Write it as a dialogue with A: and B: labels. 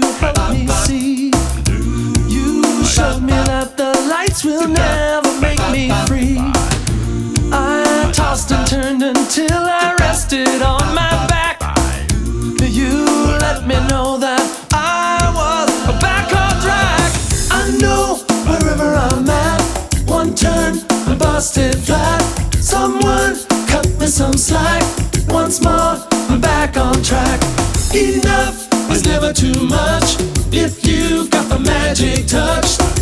A: help me see. You showed me that the lights will never make me free. I tossed and turned until I rested on my back. You let me know that I was back on track. I know wherever I'm at, one turn, I busted flat. Someone cut me some slack. Once more, I'm back on track. Enough is never too much if you've got the magic touch.